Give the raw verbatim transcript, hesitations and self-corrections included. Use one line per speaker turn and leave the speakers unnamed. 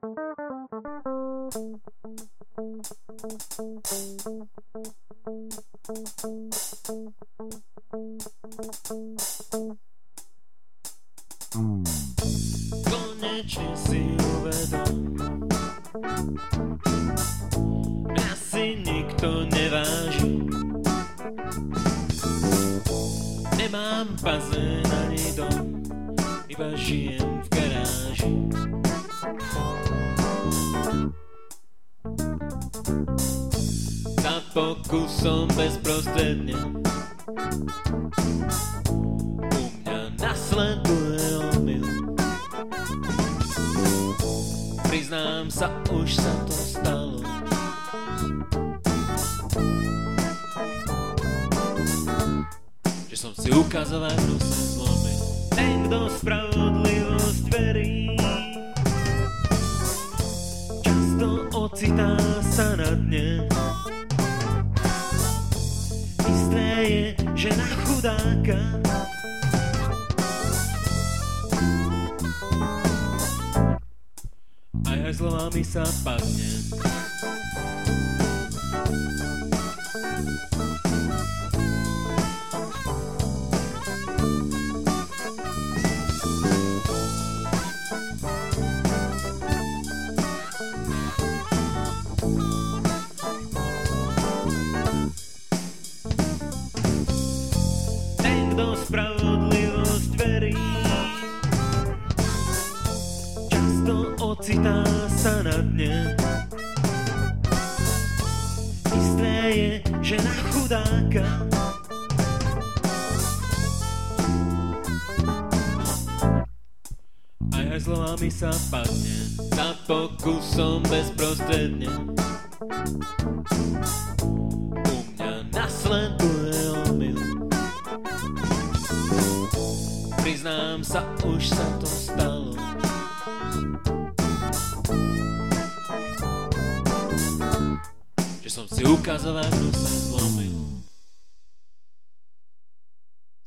Konečne si uvedom, mňa si nikto neváži. Nemám bazén ani dom, iba žijem v garáži. Za pokusom bezprostredne u mňa nasleduje omyl. Priznám sa, už sa to stalo. Že som si ukazovadlo sa zlomil. Ten, kto spravodlivosť verí, často ocitá sa na dne. Isté je, že na chudáka aj aj slovami sa padne. Ten, kto spravodlivosť verí, často ocitá sa na dne. Isté je, že na chudáka aj aj slovami sa padne. Za pokusom bezprostredne u mňa nasleduje omyl. Priznám sa, už sa to stalo. Že som si ukazovadlo sa zlomil.